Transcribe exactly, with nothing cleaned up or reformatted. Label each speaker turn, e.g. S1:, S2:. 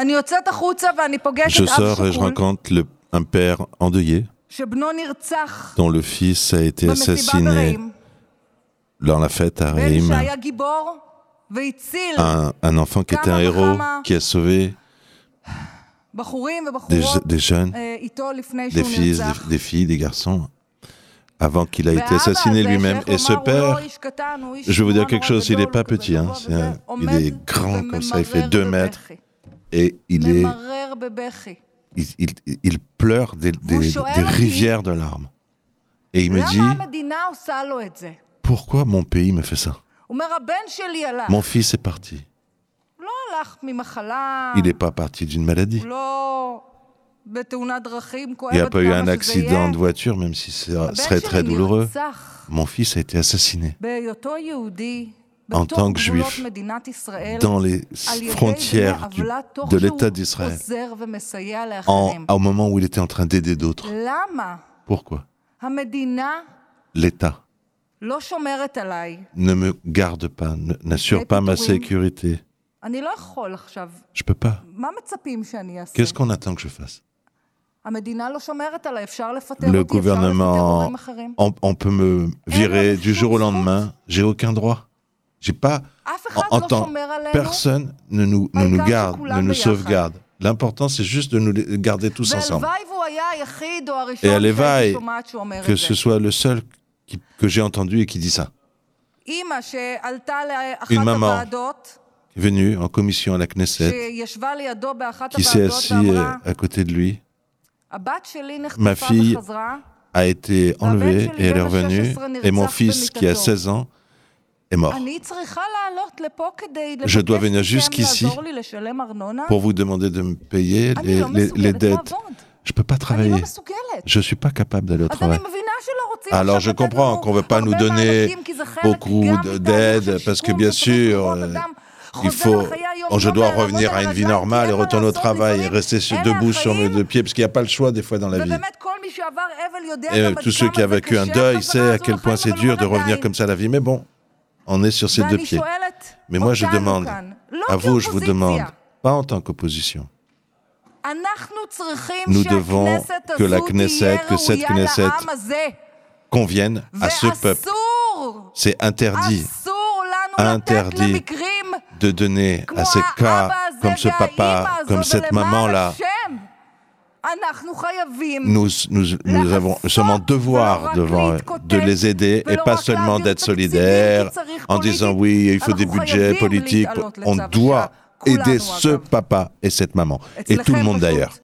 S1: Je sors et je rencontre le, un père endeuillé dont le fils a été assassiné dans la fête à Reim. Un, un enfant qui était un héros, qui a sauvé des, des jeunes, des filles, des, des filles, des garçons, avant qu'il ait été assassiné lui-même. Et ce père, je vais vous dire quelque chose, il n'est pas petit, hein, c'est un, il est grand comme ça, il fait deux mètres, et il est... Il, il, il pleure des, des, des rivières de larmes. Et il me dit, pourquoi mon pays me fait ça? Mon fils est parti. Il n'est pas parti d'une maladie. Il n'y a pas eu un accident de voiture, même si ce serait très douloureux. Mon fils a été assassiné. En tant que juif, dans les frontières du, de l'État d'Israël, en, au moment où il était en train d'aider d'autres. Pourquoi? L'État ne me garde pas, n'assure pas ma sécurité. Je ne peux pas. Qu'est-ce qu'on attend que je fasse? Le gouvernement, on, on peut me virer du jour au lendemain, j'ai aucun droit. J'ai pas, en, en tant personne ne nous, ne nous garde, ne nous sauvegarde. L'important, c'est juste de nous garder tous ensemble. Et à l'éveil, que ce soit le seul qui, que j'ai entendu et qui dit ça. Une maman est venue en commission à la Knesset, qui s'est assise à côté de lui. Ma fille a été enlevée et elle est revenue. Et mon fils, qui a seize ans, est mort. Je dois venir jusqu'ici pour vous demander de me payer les, les, les dettes. Je ne peux pas travailler. Je ne suis pas capable d'aller au travail. Alors je comprends qu'on ne veut pas nous donner beaucoup d'aide parce que bien sûr, il faut, je dois revenir à une vie normale et retourner au travail et rester sur, debout sur mes deux pieds parce qu'il n'y a pas le choix des fois dans la vie. Et tous ceux qui ont vécu un deuil savent à quel point c'est dur de revenir comme ça à la vie. Mais bon, on est sur ces deux pieds. Mais moi, je demande, à vous, je vous demande, pas en tant qu'opposition. Nous devons que la Knesset, que cette Knesset convienne à ce peuple. C'est interdit, interdit de donner à ces cas comme ce papa, comme cette maman-là. Nous, nous, nous, avons, nous sommes en devoir devant, de les aider et pas seulement d'être solidaires en disant oui, il faut des budgets politiques. On doit aider ce papa et cette maman et tout le monde d'ailleurs.